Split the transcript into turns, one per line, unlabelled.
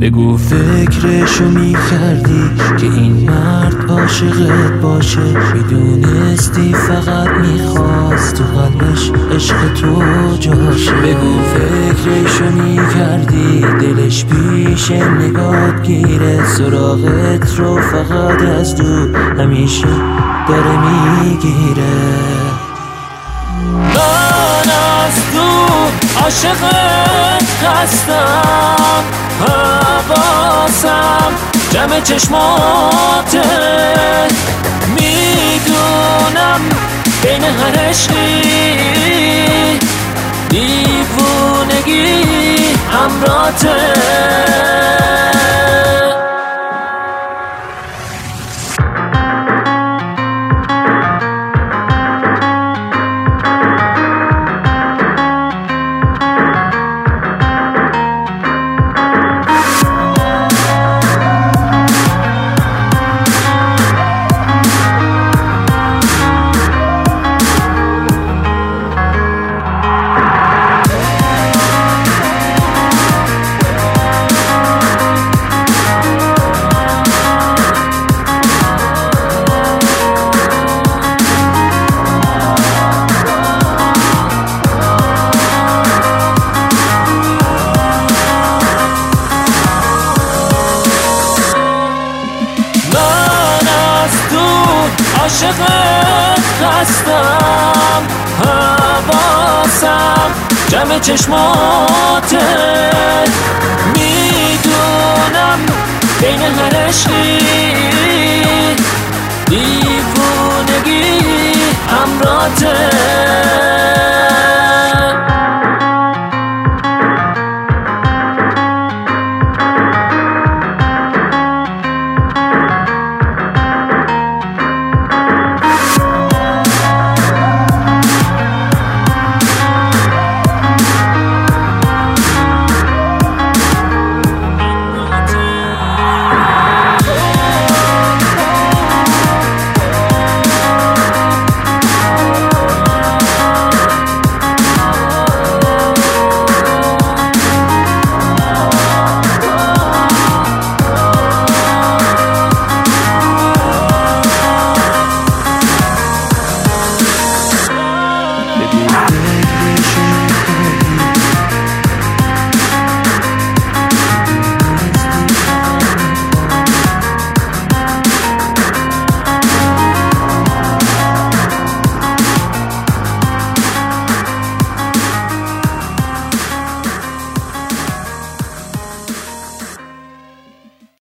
بگو فکرشو میکردی که این مرد عاشقت باشه، میدونستی فقط میخواست تو قلبش عشق تو جاشه. بگو فکرشو میکردی دلش پیش نگات گیره، سراغت رو فقط از دور همیشه داره میگیره. من از دور عاشقت هستم، حواسم جمع چشماته، میدونم بین هر عشقی دیوونگی همراته. عاشقت هستم، حواسم جمع چشماته، میدونم بین هر عشقی دیوونگی همراته.